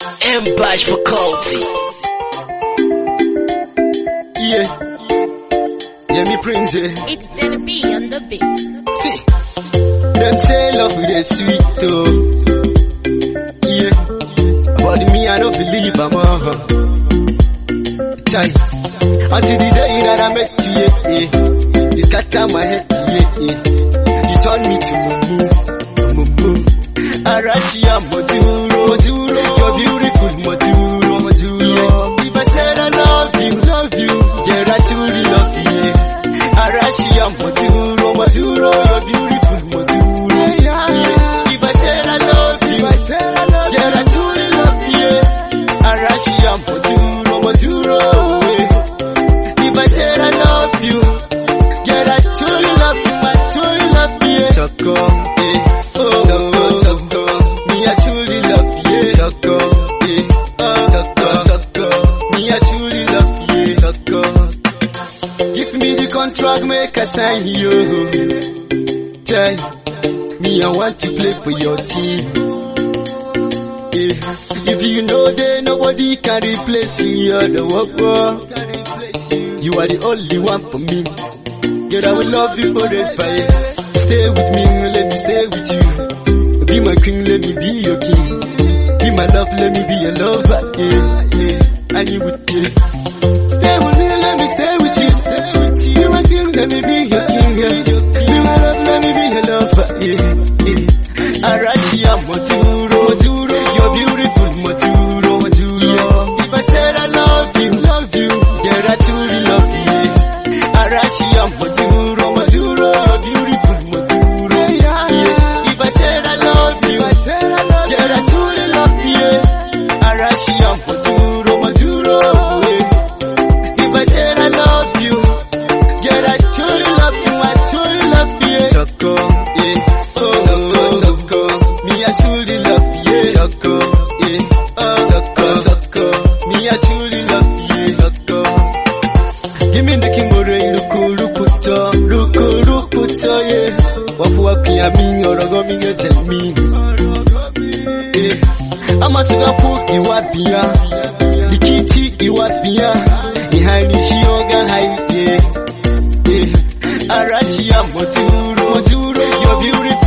M-Bash for Culty. Yeah, me Prince. It's gonna be on the beat. See, them say love with a sweet though. Yeah, but me I don't believe I'm Chai, until the day that I met you, you scatter my head, you told me to move. Arachia Moturo, you're beautiful Moturo. Yeah. If I said I love you, yeah, I truly love you. Arachia Moturo, you're beautiful Moturo. Yeah. If I said I love you, yeah, I truly love you. Arachia Moturo. If I said I love you, yeah, I truly love you, I truly love you. Soko, Soko, me I truly love you. Soko, Soko, me I truly love you. Soko, give me the contract, make I sign you. Tell me I want to play for your team. If you know that nobody can replace you, you're the one. You are the only one for me. Girl, I will love you forever. Stay with me, let me stay with you. Be my queen, let me be your king. Be my love, let me be your lover. And you would stay with me, let me stay with you. Be my king, let me be your king. Be my love, let me be your lover. Arachia Moturo, you're beautiful Moturo. If I said I love you, yeah, I truly love you. Arachia Moturo, you're beautiful Moturo. If I said I love you, yeah, I truly love you. Arachia Moturo. If I said I love you, yeah, I truly love you, I truly love you. Soko, Soko, me I truly love you. Soko, Soko, me I truly love you. Soko, give me the king rukuto, yeah. Wapu ya mingi orogo mingi temi. Ama suga pu iwapia, dikiti iwapia, ihani shioga haike. Arachia Moturo, you're beautiful.